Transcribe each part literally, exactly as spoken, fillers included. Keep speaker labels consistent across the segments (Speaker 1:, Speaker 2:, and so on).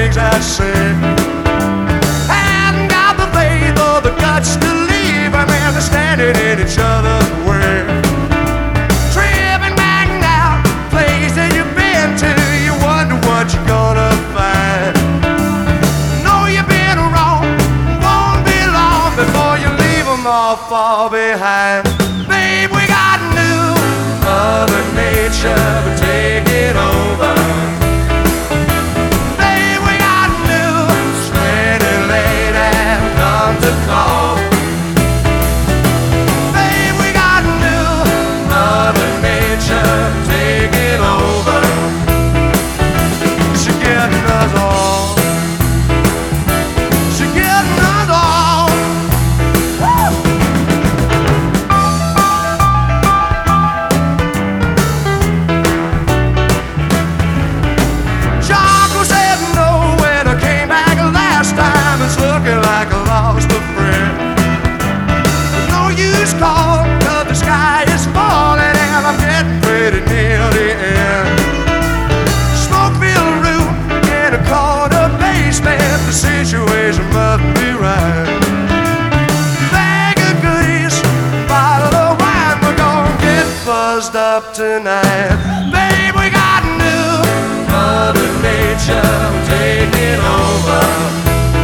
Speaker 1: things I say. Hadn't got the faith or the guts to leave, I mean, they're standing in each other's way. Tripping back now, places you've been to, you wonder what you're gonna find. Know you've been wrong, won't be long before you leave them all far behind. Babe, we got new Mother Nature taking over. Babe, we got new stranded lady have come to call. Babe, we got new Mother Nature taking over. She getting us all. She getting us all. Woo! Like I lost a friend. No use calling, cause the sky is falling and I'm getting pretty near the end. Smoke-filled room in a corner basement, the situation must be right. Bag of goodies, bottle of wine, we're gonna get buzzed up tonight. Babe, we got new Mother Nature taking over.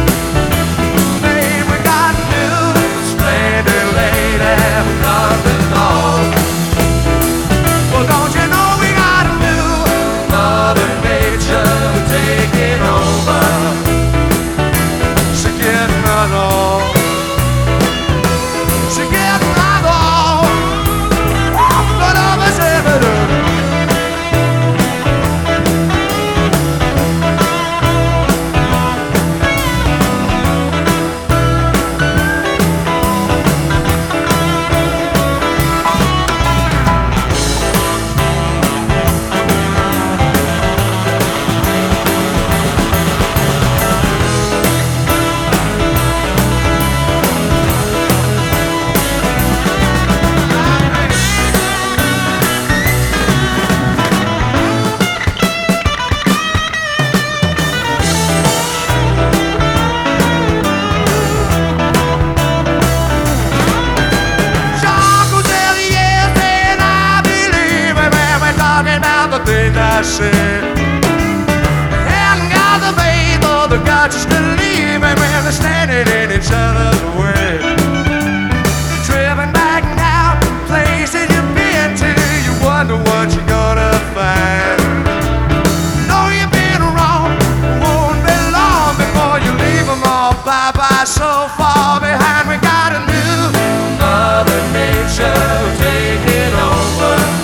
Speaker 1: I said, hadn't got the faith or the guts to leave, and when they're standing in each other's way. Driven back now, places you've been to, you wonder what you're gonna find. Know you've been wrong, won't be long before you leave them all bye-bye so far behind. We got a new Mother Nature taking over.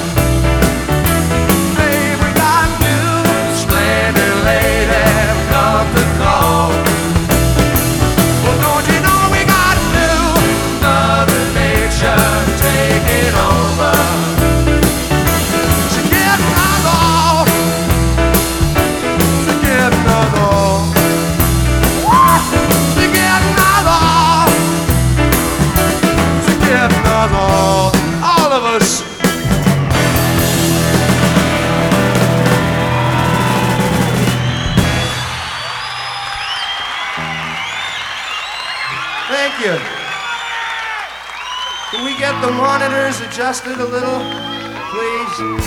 Speaker 1: Thank you. Can we get the monitors adjusted a little, please?